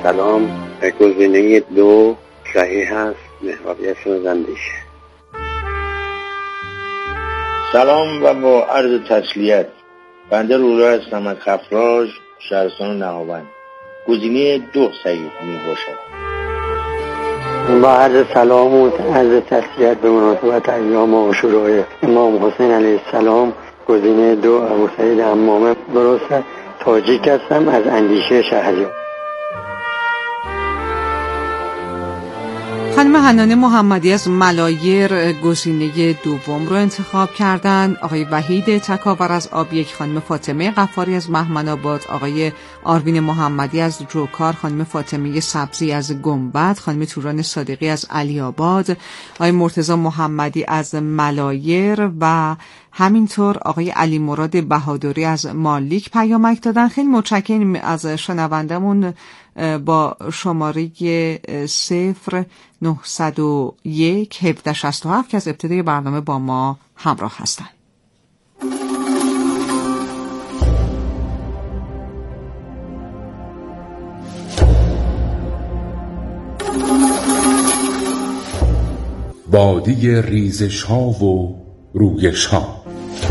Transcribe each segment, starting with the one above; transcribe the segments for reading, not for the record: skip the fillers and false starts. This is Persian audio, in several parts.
سلام. گزینه 2 صحیح هست. محوریت اندیشه. سلام و با عرض تسلیت. بنده رولا هستم از خفراج، شهرستان نهاوند. گزینه 2 صحیح می باشد. با عرض سلام و عرض تسلیت به مناسبت ایام عاشورای امام حسین علیه السلام، گزینه 2 ابو سعید حمامه درست. تاجیک هستم از اندیشه شهریار. خانم حنانه محمدی از ملایر گزینه 2 رو انتخاب کردند. آقای وحید تکاور از آب-1، خانم فاطمه غفاری از مهمن‌آباد، آقای آروین محمدی از جوکار، خانم فاطمه سبزی از گنبد، خانم توران صادقی از علی آباد، آقای مرتضی محمدی از ملایر و همینطور آقای علی مراد بهادری از مالیک پیامک دادن. خیلی متشکرم از شنوندمون با شماره 0901 1767 که از ابتدای برنامه با ما همراه هستند. بادی ریزش ها و رویش ها.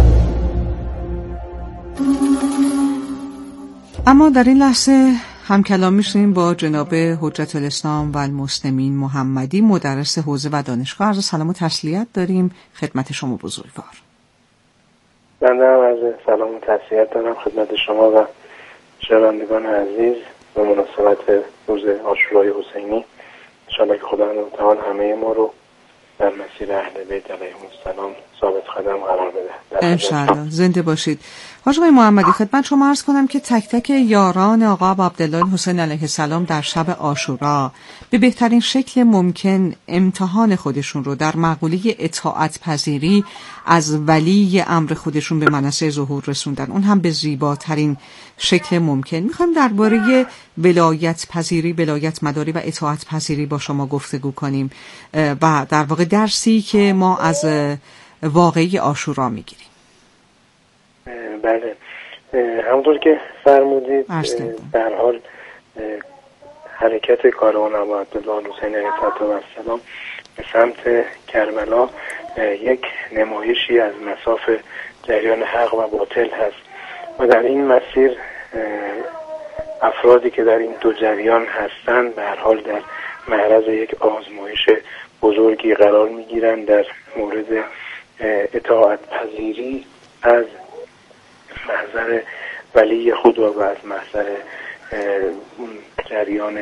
اما در این لحظه همکلام میشیم با جناب حجت الاسلام و المسلمین محمدی، مدرس حوزه و دانشگاه. عرض سلام و تسلیت داریم خدمت شما بزرگوار. بنده هم عرض سلام و تسلیت دارم خدمت شما و شنوندگان عزیز به مناسبت روز عاشورای حسینی. انشاءالله که خداوند متعال همه ما رو در مسیر اهل بیت علیهم السلام ثابت قدم قرار بده. انشاءالله. زنده باشید. حاج آقای محمدی، خدمت شما عرض کنم که تک تک یاران آقا عبدالله حسین علیه السلام در شب عاشورا به بهترین شکل ممکن امتحان خودشون رو در مقوله اطاعت پذیری از ولی امر خودشون به منصه ظهور رسوندن، اون هم به زیباترین شکل ممکن. میخوایم درباره ولایت پذیری، ولایت مداری و اطاعت پذیری با شما گفتگو کنیم و در واقع درسی که ما از واقعی عاشورا میگیریم. بله، همونطور که فرمودید در حال حرکت کاروان ابو عبدالله حسین علیه السلام به سمت کربلا یک نمایشی از مصاف جریان حق و باطل هست و در این مسیر افرادی که در این دو جریان هستند به هر حال در معرض یک آزمایش بزرگی قرار میگیرند در مورد اطاعت پذیری از محضر ولی خدا و از محضر اون جریان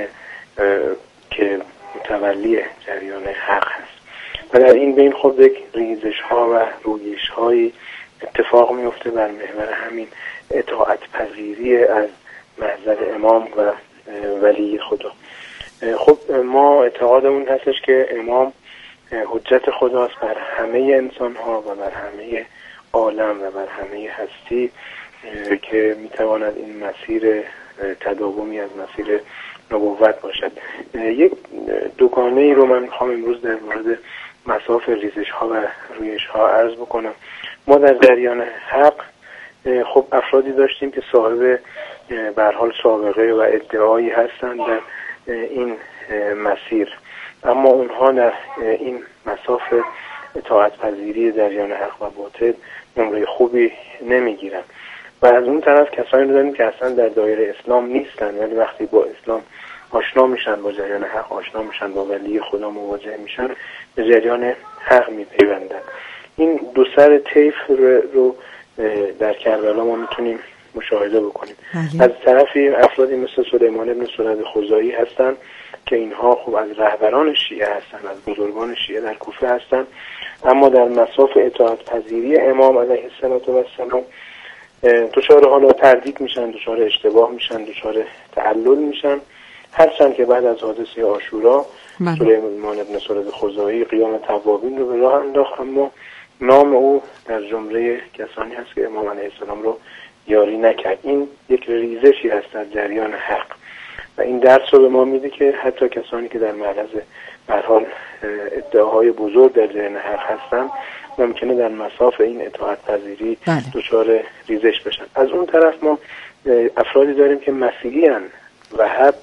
که متولی جریان حق هست و در این بین خود یک ریزش ها و رویش های اتفاق میفته بر محور همین اطاعت پذیری از محضر امام و ولی خدا. خب ما اعتقادمون هستش که امام حجت خداست بر همه انسان ها و بر همه عالم و بر همه هستی که میتواند این مسیر تداومی از مسیر نبوت باشد. یک دوگانه ای رو من میخوام امروز در مورد مصاف ریزش ها و رویش ها عرض بکنم. ما در جریان حق خب افرادی داشتیم که صاحب به هر حال سابقه و ادعایی هستند در این مسیر، اما اونها در این مصاف اطاعت پذیری جریان حق و باطل نمره خوبی نمیگیرن و از اون طرف کسانی رو داریم که اصلا در دایره اسلام نیستن ولی وقتی با اسلام آشنا میشن، با جریان حق آشنا میشن، با ولی خدا مواجه میشن، به جریان حق میپیوندن. این دو سر طیف رو در کربلا ما میتونیم مشاهده بکنیم. از طرفی افرادی مثل سلیمان ابن سرد خزاعی هستن که اینها خب از رهبران شیعه هستن، از بزرگان شیعه در کوفه هستن، اما در مصاف اطاعت پذیری امام علیه السلام دچار حالا تردید میشن، دچار اشتباه میشن، دچار تعلل میشن. هرچند که بعد از حادثه عاشورا سلیمان ابن سرد خزاعی قیام توابین رو به راه انداخت، اما نام او در جمله کسانی هست که امام علیه السلام رو یاری نکرد. این یک ریزشی هست در جریان حق و این درس رو به ما میده که حتی کسانی که در معرض به هر حال ادعاهای بزرگ در جریان حق هستن ممکنه در مصاف این اطاعت پذیری دچار ریزش بشن. از اون طرف ما افرادی داریم که مسیحی هستند، وهاب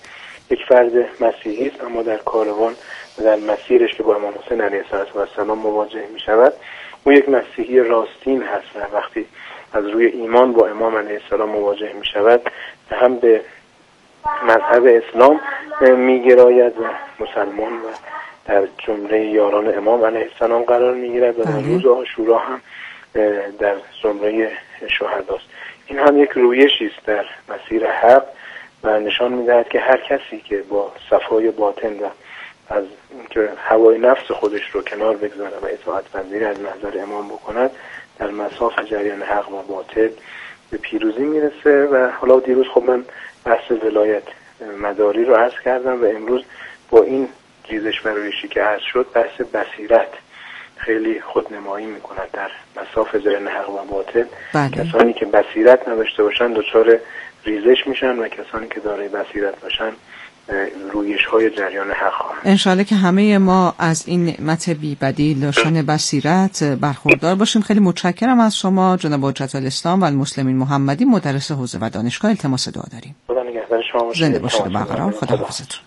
یک فرد مسیحی است، اما در کاروان و در مسیرش که با امام حسین علیه السلام مواجه می شود او یک مسیحی راستین هست و وقتی از روی ایمان با امام علیه السلام مواجه می شود هم به مذهب اسلام می گراید و مسلمان و در جمله یاران امام علیه السلام قرار می گیرد و در روز عاشورا هم در زمره شهداست. این هم یک رویشی است در مسیر حق و نشان می‌دهد که هر کسی که با صفای باطن و از اینکه هوای نفس خودش رو کنار بگذاره و اطاعت پذیری از محضر امام بکند در مساف جریان حق و باطل به پیروزی میرسه. و حالا دیروز خب من بحث ولایت مداری رو عرض کردم و امروز با این ریزش و رویشی که عرض شد بحث بصیرت خیلی خودنمایی میکند در مساف جریان حق و باطل. کسانی که بصیرت نداشته باشن دچار ریزش میشن و کسانی که دارای بصیرت باشن رویش های جریان حق خواهند. انشالله که همه ما از این نعمت بی بدیل داشتن بصیرت برخوردار باشیم. خیلی متشکرم از شما جناب حجت الاسلام و المسلمین محمدی، مدرس حوزه و دانشگاه. التماس دعا داریم. خدا نگهدار شما باشید. زنده باشید و برقرار. خدا حافظتون.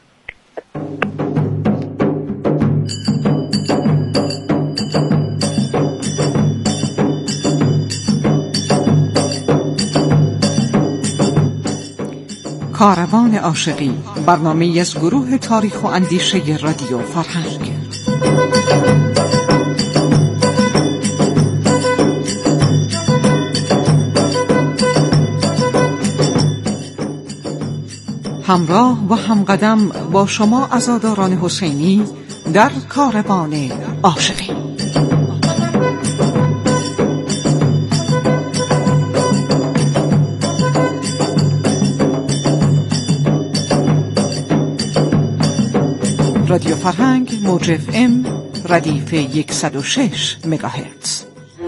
کاروان عاشقی، برنامه‌ای از گروه تاریخ و اندیشه رادیو فرهنگ. همراه و همقدم با شما عزاداران حسینی در کاروان عاشقی. رادیو فرهنگ موج FM ردیف 106 مگاهرتز.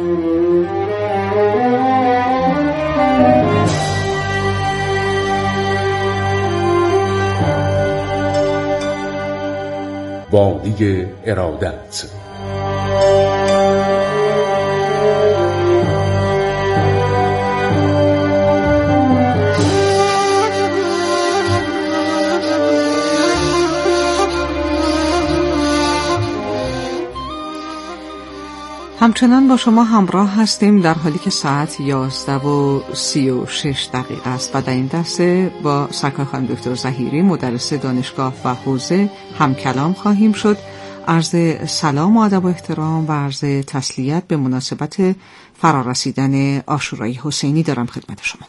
وادی ارادت. همچنان با شما همراه هستیم در حالی که ساعت 11:36 است و در این دسته با سرکار خانم دکتر ظهیری مدرس دانشگاه و حوزه هم کلام خواهیم شد. عرض سلام و ادب و احترام و عرض تسلیت به مناسبت فرارسیدن عاشورای حسینی دارم خدمت شما.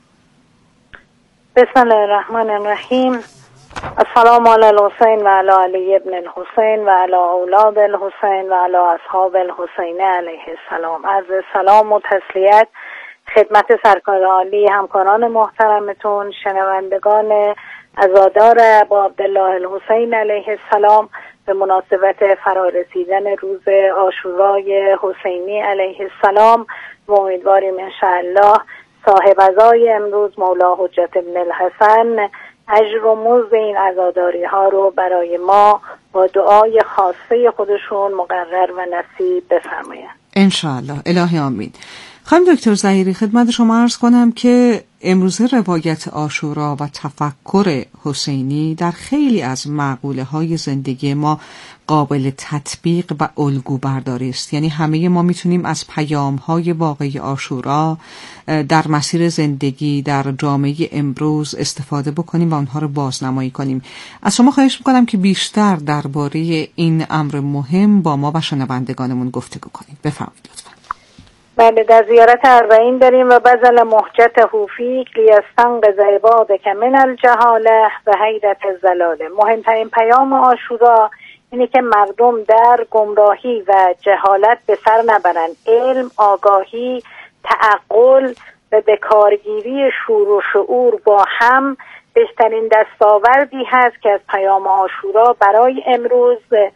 بسم الله الرحمن الرحیم. السلام علی الحسین و علی علی ابن الحسین و علی اولاد الحسین و علی اصحاب الحسین علیه السلام. عرض سلام و تسلیت خدمت سرکار عالی، همکاران محترمتون، شنوندگان عزادار ابا عبدالله الحسین علیه السلام به مناسبت فرارسیدن روز عاشورای حسینی علیه السلام. و امیدواریم انشاءالله صاحب عزای امروز مولا حجت ابن الحسن اجر و مزد این عزاداری ها رو برای ما با دعای خاصه خودشون مقرر و نصیب بفرمایند انشاءالله. الهی آمین. خانم دکتر ظهیری خدمت شما عرض کنم که امروزه روایت عاشورا و تفکر حسینی در خیلی از مقوله های زندگی ما قابل تطبیق و الگو برداری است. یعنی همه ما میتونیم از پیام های واقعی عاشورا در مسیر زندگی در جامعه امروز استفاده بکنیم و اونها رو بازنمایی کنیم. از شما خواهش میکنم که بیشتر درباره این امر مهم با ما و شنوندگانمون گفتگو کنیم. بفرمایید لطفا. بله، در زیارت 40 داریم و بذل محجت حوفیک لیستنقذ عبادک من الجهاله و حیرت الزلاله. مهمترین پیام عاشورا اینه که مردم در گمراهی و جهالت به سر نبرند. علم، آگاهی، تعقل و بکارگیری شور و شعور با هم بهترین دستاوردی هست که از پیام عاشورا برای امروز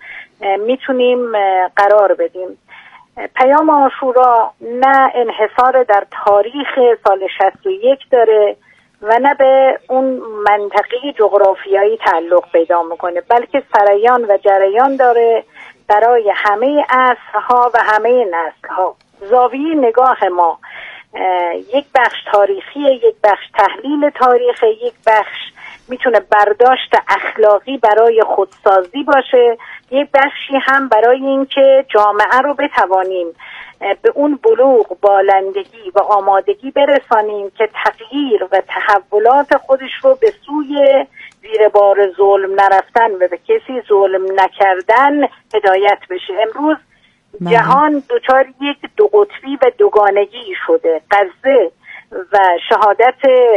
میتونیم قرار بدیم. پیام عاشورا نه انحصار در تاریخ سال 61 داره و نه به اون منطقه جغرافیایی تعلق پیدا میکنه، بلکه سریان و جریان داره برای همه عصرها و همه نسلها. زاویه نگاه ما یک بخش تاریخی، یک بخش تحلیل تاریخ، یک بخش میتونه برداشت اخلاقی برای خودسازی باشه، یک بخشی هم برای اینکه جامعه رو بتوانیم به اون بلوغ، بالندگی و آمادگی برسانیم که تغییر و تحولات خودش رو به سوی زیر بار ظلم نرفتن و به کسی ظلم نکردن هدایت بشه. امروز جهان دچار یک دو قطبی و دوگانگی شده. غزه و شهادت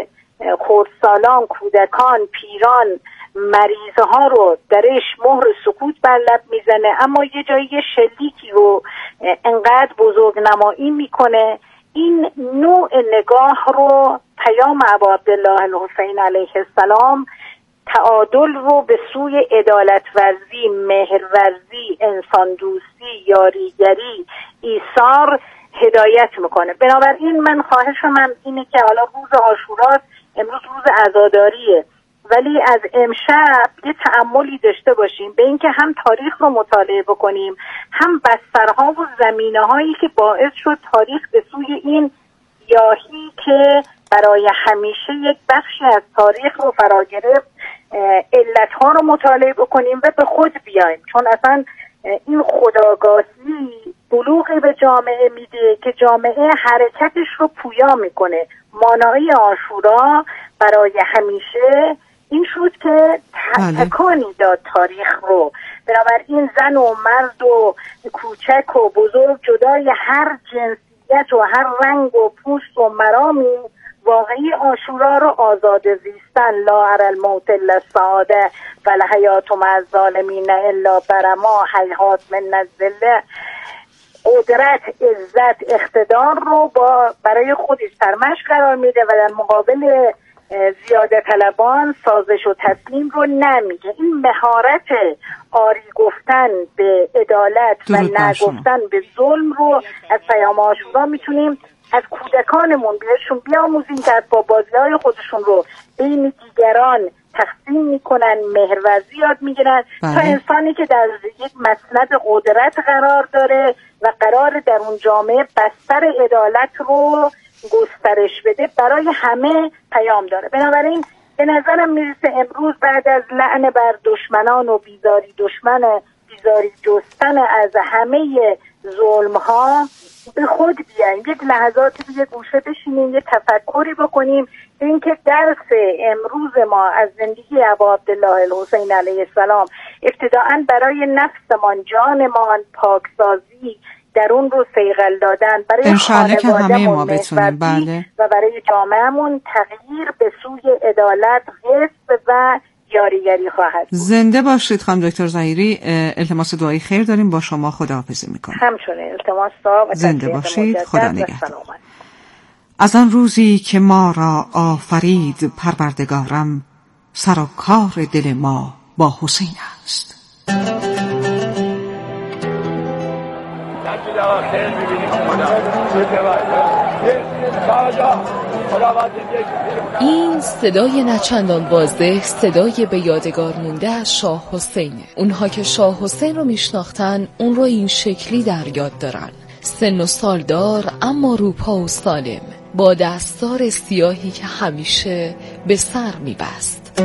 خردسالان، کودکان، پیران، مریض ها رو درش مهر سکوت بر لب میزنه، اما یه جایی شلیکی رو انقدر بزرگ نمایی میکنه. این نوع نگاه رو پیام ابا عبدالله الحسین علیه السلام تعادل رو به سوی عدالت ورزی، مهر ورزی، انسان دوستی، یاریگری، ایثار هدایت میکنه. بنابراین من خواهشم اینه که حالا روز عاشورا، امروز روز عزاداریه، ولی از امشب یه تأملی داشته باشیم به اینکه هم تاریخ رو مطالعه بکنیم، هم بسترها و زمینه‌هایی که باعث شد تاریخ به سوی این گیاهی که برای همیشه یک بخشی از تاریخ رو فرا گرفت، علتها رو مطالعه بکنیم و به خود بیایم، چون اصلا این خودآگاهی بلوغی به جامعه میده که جامعه حرکتش رو پویا میکنه. مانایی عاشورا برای همیشه این شد که تکانی داد تاریخ رو. بنابراین زن و مرد و کوچک و بزرگ، جدای هر جنسیت و هر رنگ و پوست و مرامی، واقعی عاشورا رو آزاده زیستن. لا اری الموت الا السعاده و الحیات مع الظالمین الا برما، هیهات من الذله. قدرت، عزت، اقتدار رو برای خودش سرمشق قرار میده و در مقابل زیاده طلبان سازش و تسلیم رو نمیگه. این مهارت آری گفتن به عدالت و نگفتن به ظلم رو از پیام عاشورا میتونیم از کودکانمون بهشون بیاموزیم که از بازی‌های خودشون رو بین دیگران تقسیم میکنن، مهرورزی یاد میگیرن، تا انسانی که در یک مسند قدرت قرار داره و قرار در اون جامعه بستر عدالت رو گسترش بده، برای همه پیام داره. بنابراین به نظرم میرسه امروز بعد از لعن بر دشمنان و بیزاری جستن از همه ظلم ها به خود بیاییم، یک لحظاتی دیگه گوشه بشینیم، یه تفکری بکنیم اینکه درس امروز ما از زندگی ابا عبدالله الحسین علیه السلام ابتداعاً برای نفسمان، جانمان پاکسازی، درون رو صیقل دادن، برای خانواده‌مون بله، و برای جامعهمون تغییر به سوی عدالت، حفظ و یاریگری خواهد بود. زنده باشید خانم دکتر ظهیری. التماس دعای خیر داریم، با شما خداحافظی میکنم. همچنین التماس دعا و زنده باشید. خدا نگهدار. از آن روزی که ما را آفرید پروردگارم، سر و کار دل ما با حسین است. این صدای نچندان واضح صدای به یادگار مونده از شاه حسینه. اونها که شاه حسین رو میشناختن اون رو این شکلی در یاد دارن: سن و سالدار اما روپا و سالم، با دستار سیاهی که همیشه به سر میبست.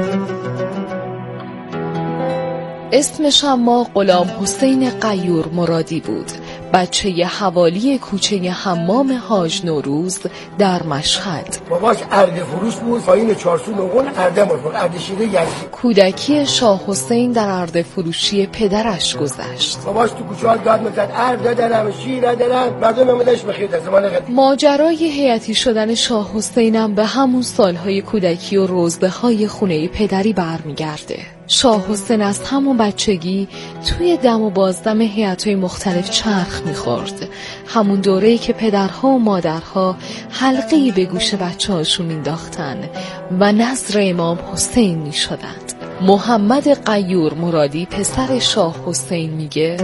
اسمش اما غلام حسین غیور مرادی بود، بچه حوالی کوچه حمام حاج نوروز در مشهد. باباش ارده فروش بود، پایین چارسو نقون ارده مرد، ارده شیره یزدی. کودکی شاه حسین در ارده فروشی پدرش گذشت. باباش تو کوچه ها داد میزد ارده دارم، شیر دارم، مردم همدش بخیر از زمان قدیم. ماجرای هیئتی شدن شاه حسینم به همون سالهای کودکی و روزبه‌های خونه پدری برمیگرده. شاه حسین از همون بچگی توی دم و بازدم هیئت‌های مختلف چرخ می‌خورد، همون دوره‌ای که پدرها و مادرها حلقه‌ای به گوش بچه‌هاشون مینداختن و نظر امام حسین می‌شدند. محمد غیور مرادی پسر شاه حسین میگه: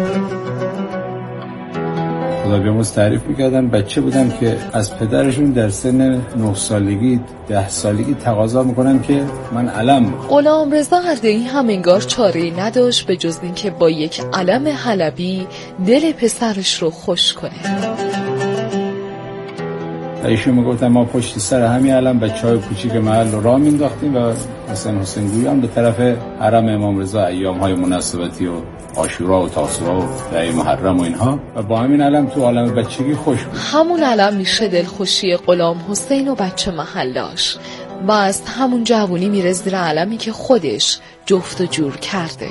خدا بیامرز تعریف میکردن بچه بودم که از پدرشون در سن 9 سالگی 10 سالگی تقاضا میکنن که من علم. غلام رضا اردهی هم انگار چاره‌ای نداشت به جز این که با یک علم حلبی دل پسرش رو خوش کنه. و ایشون میگفتن ما پشت سر همین علم بچهای کوچیک محل رو راه مینداختیم و حسین گویان به طرف حرم امام رضا ایام‌های مناسبتی و عاشورا و تاسوعا و رای محرم و اینها و با همین علم تو عالم بچگی خوش بود. همون علم میشه دلخوشی غلام حسین و بچه محلاش و از همون جوونی میره زیر علمی که خودش جفت و جور کرده.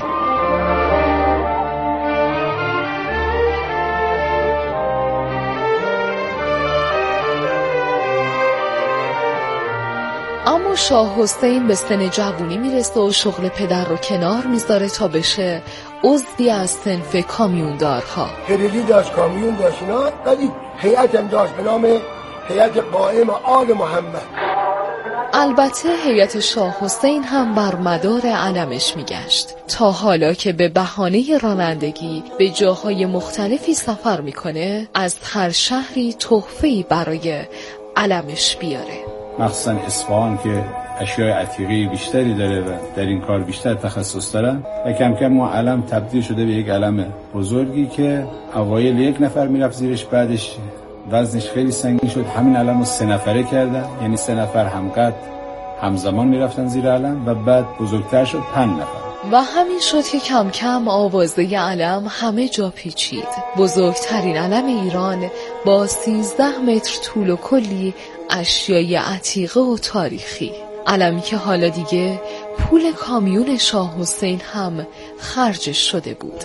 اما شاه حسین به سن جوونی میرسه و شغل پدر رو کنار میذاره تا بشه عضوی از صنف کامیوندارها. خریدی داشت، کامیون داشت، اینا ولی هیئتم داشت به نام هیئت قائم آل محمد. البته هیئت شاه حسین هم بر مدار علمش میگشت تا حالا که به بهانه رانندگی به جاهای مختلفی سفر میکنه از هر شهری تحفه‌ای برای علمش بیاره. مخصوصا اصفهان که اشیاء عتیقی بیشتری داره و در این کار بیشتر تخصص دارن و کم کم ما علم تبدیل شده به یک علم بزرگی که اوایل یک نفر میرفت زیرش، بعدش وزنش خیلی سنگین شد، همین علم رو 3 نفره کردن، یعنی 3 نفر همقدر همزمان میرفتن زیر علم و بعد بزرگتر شد 5 نفر. و همین شد که کم کم آوازه علم همه جا پیچید. بزرگترین علم ایران با 13 متر طول و کلی اشیای عتیقه و تاریخی، علمی که حالا دیگه پول کامیون شاه حسین هم خرجش شده بود.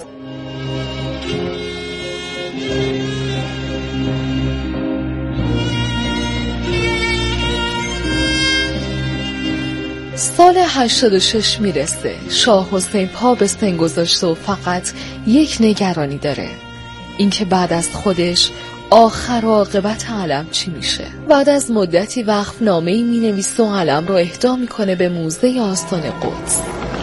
سال 86 میرسه. شاه حسین پا به سن گذاشته و فقط یک نگرانی داره، اینکه بعد از خودش آخر عاقبت علم چی میشه. بعد از مدتی وقف نامه‌ای مینویسه و علم رو اهدا میکنه به موزه آستان قدس.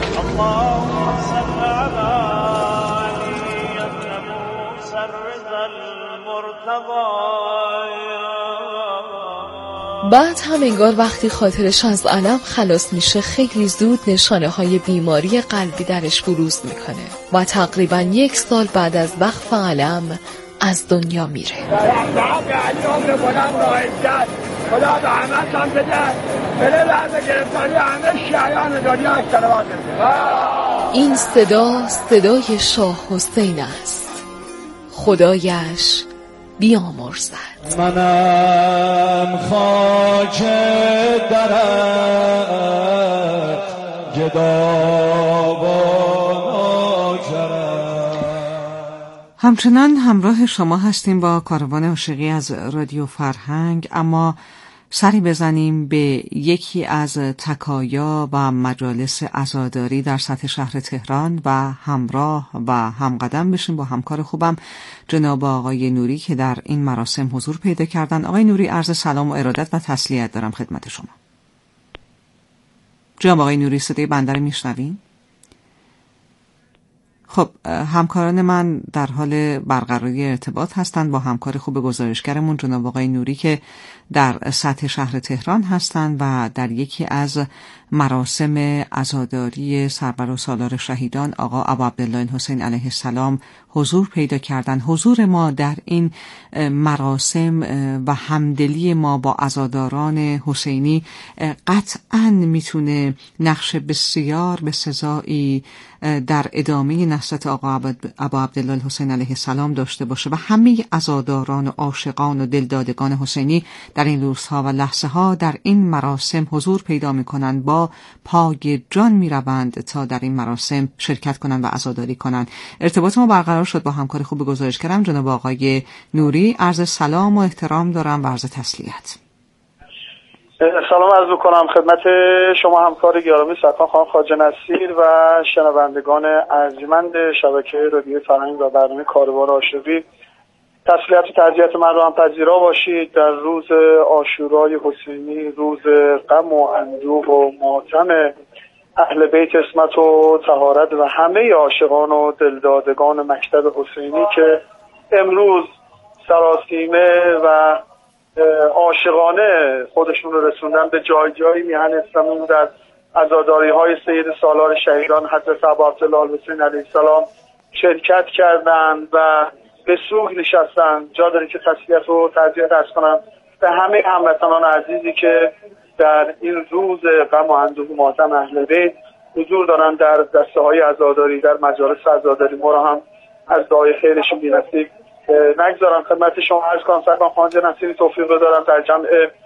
بعد هم انگار وقتی خاطرش از علم خلاص میشه خیلی زود نشانه های بیماری قلبی درش بروز میکنه و تقریبا 1 سال بعد از وقف علم از دنیا میره. این صدا صدای شاه حسین است. خدایش بیامرزد. منم خاک درت همچنان همراه شما هستیم با کاروان عاشقی از رادیو فرهنگ، اما سری بزنیم به یکی از تکایا و مجالس عزاداری در سطح شهر تهران و همراه و همقدم بشیم با همکار خوبم جناب آقای نوری که در این مراسم حضور پیدا کردن. آقای نوری، عرض سلام و ارادت و تسلیت دارم خدمت شما. جناب آقای نوری، صدای بنده رو میشنوین؟ خب همکاران من در حال برقراری ارتباط هستند با همکار خوب گزارشگرمون جناب آقای نوری که در سطح شهر تهران هستند و در یکی از مراسم عزاداری سربرالسالار شهیدان آقا ابو عبدالله حسین علیه السلام حضور پیدا کردن. حضور ما در این مراسم و همدلی ما با عزاداران حسینی قطعاً میتونه نقش بسیار بسزایی در ادامه نهضت آقا ابو عبدالله حسین علیه السلام داشته باشه و همه عزاداران و عاشقان و دلدادگان حسینی در این روزها و لحظه ها در این مراسم حضور پیدا میکنند، با پای جان میروند تا در این مراسم شرکت کنند و عزاداری کنند. ارتباط ما برقرار شد با همکار خوب گزارشگرم جناب آقای نوری. عرض سلام و احترام دارم و عرض تسلیت. سلام عرض می‌کنم خدمت شما همکار گرامی سرکار خانم خواجه نصیر و شنوندگان ارجمند شبکه رادیو فرهنگ و برنامه کاروان عاشقی. تسلیت و تعزیت من رو هم پذیرا باشید در روز عاشورای حسینی، روز غم و اندوه و ماتم اهل بیت عصمت و طهارت و همه عاشقان و دلدادگان مکتب حسینی که امروز سراسیمه و عاشقانه خودشون رو رسوندن به جای جایی میهن اسلامی در عزاداری های سید سالار شهیدان حضرت ابو عبدالله حسین علیه السلام شرکت کردند و به سوگ نشستن. جا داره که تسلیت و تعزیت عرض کنم به همه هموطنان عزیزی که در این روز غم و اندوه ماتم اهل بیت حضور دارن در دسته‌های عزاداری، در مجالس عزاداری، ما را هم از دعای خیرشون بی‌نصیب نگذارم. خدمت شما عرض کنم سرکار خواجه نصیری توفیق دارم در جمع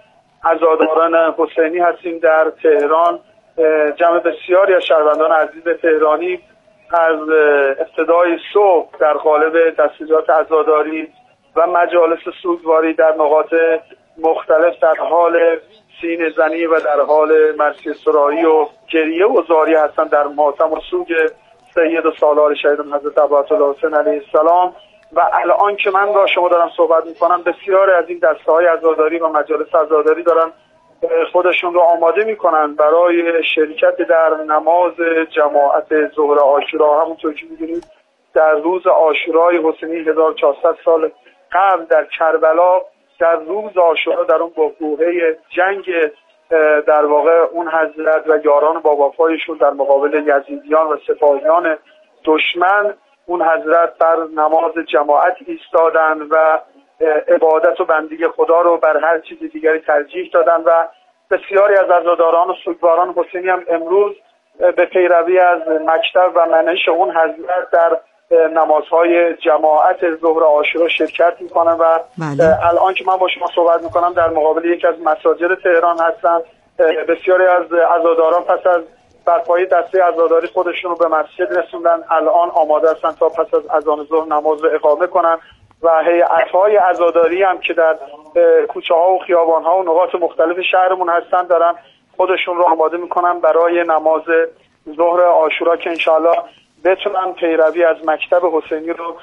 عزاداران حسینی هستیم در تهران. جمع بسیاری از شهروندان عزیز تهرانی از ابتدای صبح در قالب دستجات عزاداری و مجالس سوگواری در نقاط مختلف در حال سینه زنی و در حال مرثیه سرایی و گریه و زاری هستند در ماتم و سوگ سید و سالار شهیدان حضرت ابوعبدالله حسین علیه السلام. و الان که من با شما دارم صحبت میکنم بسیاری از این دسته‌های عزاداری و مجالس عزاداری دارن خودشون رو آماده میکنن برای شرکت در نماز جماعت ظهر عاشورا. همونطور که میدونید در روز عاشورای حسینی 1400 سال قبل در کربلا، در روز عاشورا، در اون بحبوحه جنگ در واقع اون حضرت و یاران با وفایشون در مقابل یزیدیان و سپاهیان دشمن، اون حضرت بر نماز جماعت ایستادن و عبادت و بندگی خدا رو بر هر چیز دیگری ترجیح دادن و بسیاری از عزاداران و سوگواران حسینی هم امروز به پیروی از مکتب و منش اون حضرت در نمازهای جماعت ظهر عاشورا شرکت میکنن و الان که من با شما صحبت میکنم در مقابل یکی از مساجد تهران هستم. بسیاری از عزاداران پس از برپایی دسته عزاداری خودشون رو به مسجد رسوندن، الان آماده هستن تا پس از اذان ظهر نماز رو اقامه کنن و هیئت‌های عزاداری هم که در کوچه‌ها و خیابان‌ها و نقاط مختلف شهرمون هستن دارن خودشون رو آماده میکنن برای نماز ظهر عاشورا که انشاءالله بتونن پیروی از مکتب حسینی رو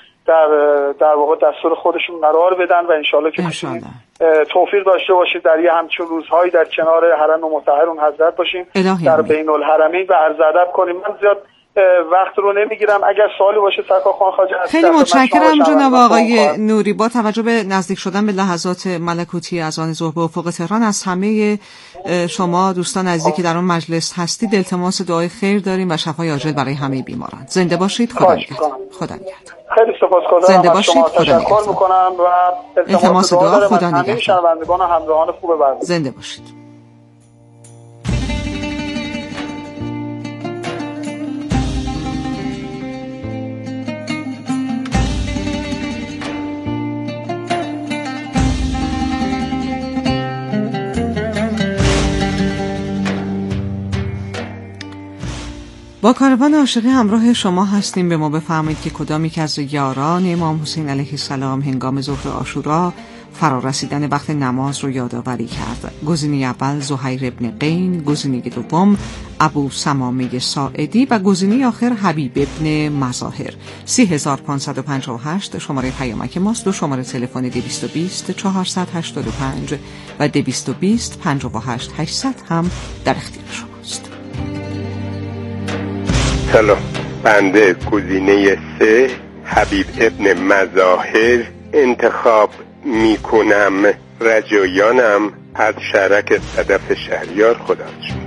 در واقع دستور خودشون قرار بدن و انشاءالله که توفیق داشته باشید در یه همچون روزهایی در کنار حرم مطهر اون حضرت باشیم در بین الحرمین و عرض ادب کنیم. من زیاد وقت رو نمیگیرم، اگر سوالی باشه سرکار خواجه خیلی متشکرم جناب آقای نوری. با توجه به نزدیک شدن به لحظات ملکوتی اذان ظهر به افق تهران از همه شما دوستان عزیزی که در اون مجلس هستید التماس دعای خیر داریم و شفای عاجل برای همه بیماران. زنده باشید. خدا نگهدار. خدا نگهدار. خیلی سپاسگزارم. زنده باشید. خدا تشکر میکنم و التماس دعا خدا نگهدار. همه شنوندگان و همراهان خوب برنامه. زنده باشید. با کاروان عاشقی همراه شما هستیم. به ما بفرمایید که کدام یک از یاران امام حسین علیه السلام هنگام ظهر عاشورا فرارسیدن وقت نماز رو یادآوری کرد. گزینه اول زهیر ابن قین، گزینه دوم ابو سمامه ساعدی و گزینه آخر حبیب ابن مظاهر. 3558 شماره پیامک ماست. 2 شماره تلفن 220 485 و 220 58 800 هم در اختیار شماست. سلام، بنده گزینه 3 حبیب ابن مظاهر انتخاب می کنم. رجایانم از شهرک صدف شهریار. خدا شما.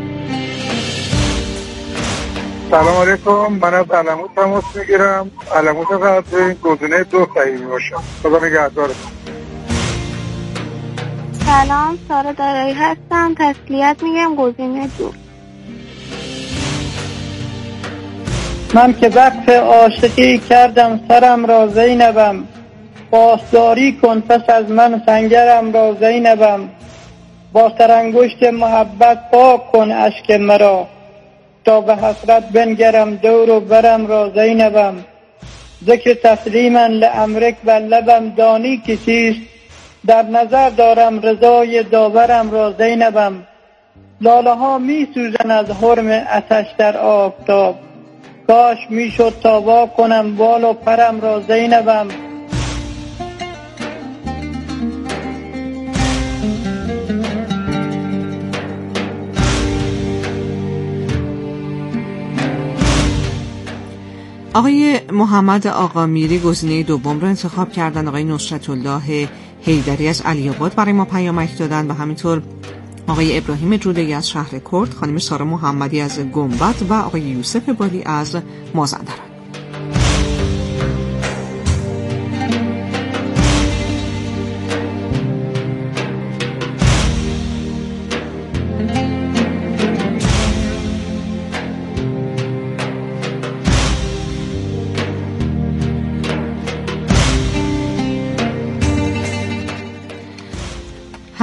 سلام علیکم، من از علموت تماس میگیرم. علموت قدر گزینه 2 صحیح باشه. خدا نگهدارتون. سلام، سارا دارایی هستم. تسلیت میگم گزینه 2. من که وقف عاشقی کردم سرم را زینبم، پاسداری کن پس از من سنگرم را زینبم. با سرانگشت محبت پاک کن اشک مرا، تا به حسرت بنگرم دور و برم را زینبم. ذکر تسلیما لامرک و لبم دانی کسیست، در نظر دارم رضای داورم را زینبم. لاله ها می سوزن از حرم آتش در آفتاب، کاش میشد تا وا کنم بال و پرم را زینبم. آقای محمد آقامیری گزینه دوم رو انتخاب کردن. آقای نصرت الله حیدری از علی آباد برای ما پیامک دادن و همینطور آقای ابراهیم جوده‌ای از شهر کرد، خانم سارا محمدی از گنبد و آقای یوسف بالی از مازندران.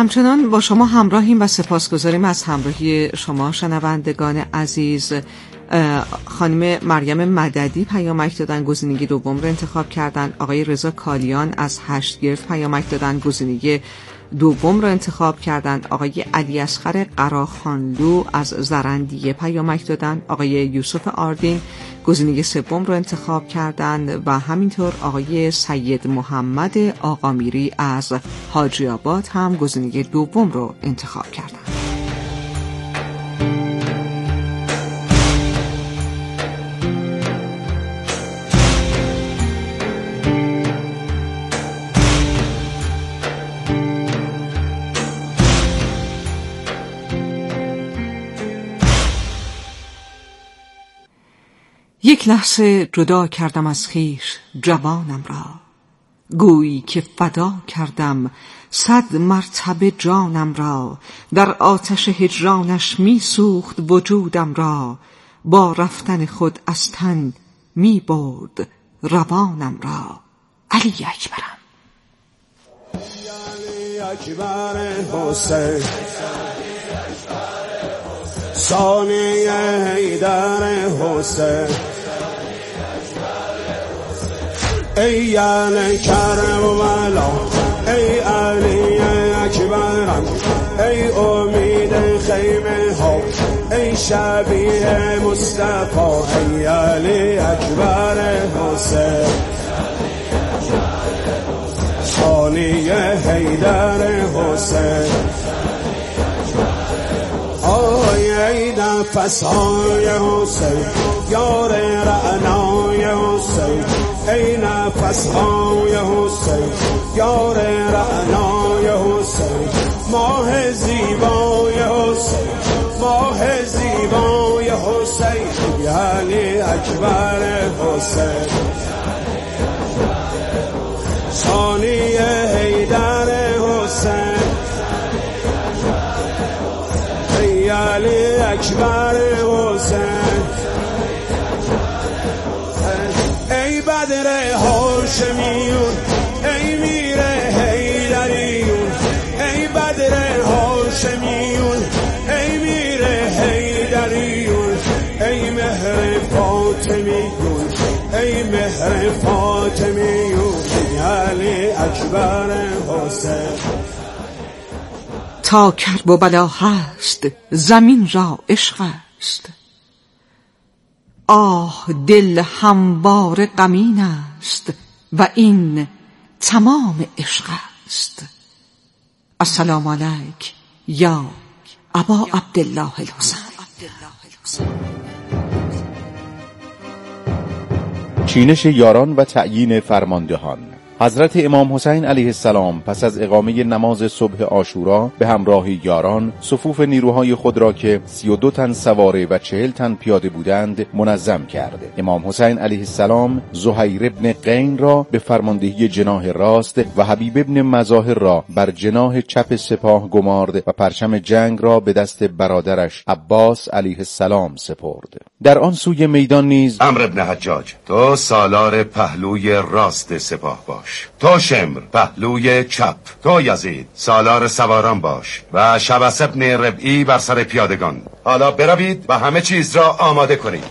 همچنان با شما همراهیم و سپاسگزاریم از همراهی شما شنوندگان عزیز. خانم مریم مددی پیامک دادن، گزینه دوم رو انتخاب کردن. آقای رضا کالیان از هشتگرد پیامک دادن، گزینه دوم رو انتخاب کردن. آقای علی اصغر قراخانلو از زرندیه پیامک دادن. آقای یوسف آردین گزینه سوم رو انتخاب کردند و همینطور آقای سید محمد آقامیری از حاجی آباد هم گزینه دوم رو انتخاب کردند. یک لحظه جدا کردم از خویش جوانم را، گویی که فدا کردم 100 مرتبه جانم را. در آتش هجرانش می سوخت وجودم را، با رفتن خود از تن می برد روانم را. علی اکبرم. علی اکبر حسین، ثانی حیدر حسین، ای علی کربلا، ای علی اکبرم، ای امید خیمه ها، ای شبیه مصطفی، ای علی اکبر حسین، ثانی حیدر حسین. ای نفس های حسین، یار رعنای حسین، ای نفس های حسین، یار رعنای حسین، ماه زیبای حسین، ماه زیبای حسین، علی اکبر حسین، ثانی حیدر حسین، علی اکبر حسین، ای بدر هاشمیون، ای میر حیدریون، ای بدر هاشمیون، ای میر حیدریون، ای مهر فاطمیون، ای مهر فاطمیون، علی اکبر حسین. تا کرب و بلا هست زمین را عشق است، آه دل هموار غمین است و این تمام عشق است. السلام علیک یا ابا عبدالله الحسین. چینش یاران و تعیین فرماندهان. حضرت امام حسین علیه السلام پس از اقامه نماز صبح عاشورا به همراه یاران صفوف نیروهای خود را که 32 تن سواره و 40 تن پیاده بودند منظم کرد. امام حسین علیه السلام زهیر ابن قین را به فرماندهی جناح راست و حبیب ابن مظاهر را بر جناح چپ سپاه گمارد و پرچم جنگ را به دست برادرش عباس علیه السلام سپرد. در آن سوی میدان نیز عمرو ابن حجاج، تو سالار پهلوی راست سپاه باش، تو شمر پهلوی چپ، تو یزید سالار سواران باش و شبس ابن ربعی بر سر پیادگان. حالا بروید و همه چیز را آماده کنید.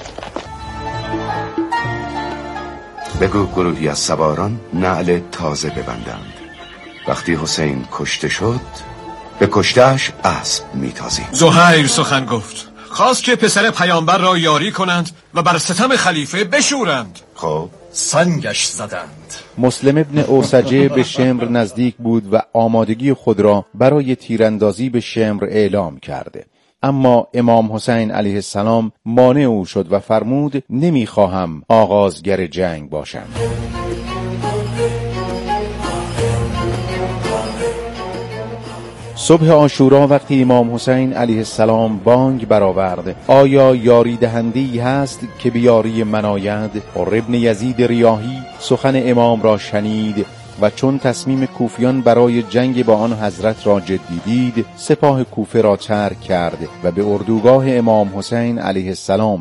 بگو گروهی از سواران نعل تازه ببندند. وقتی حسین کشته شد به کشتهش اسب میتازیم. زهیر سخن گفت، خواست که پسر پیامبر را یاری کنند و بر ستم خلیفه بشورند. خب سنگش زدند. مسلم ابن اوسجه به شمر نزدیک بود و آمادگی خود را برای تیراندازی به شمر اعلام کرده، اما امام حسین علیه السلام مانع او شد و فرمود نمیخواهم آغازگر جنگ باشم. صبح عاشورا وقتی امام حسین علیه السلام بانگ برآورد آیا یاری دهنده‌ای هست که به یاری من آید؟ حر ابن یزید ریاحی سخن امام را شنید و چون تصمیم کوفیان برای جنگ با آن حضرت را جدی دید سپاه کوفه را ترک کرد و به اردوگاه امام حسین علیه السلام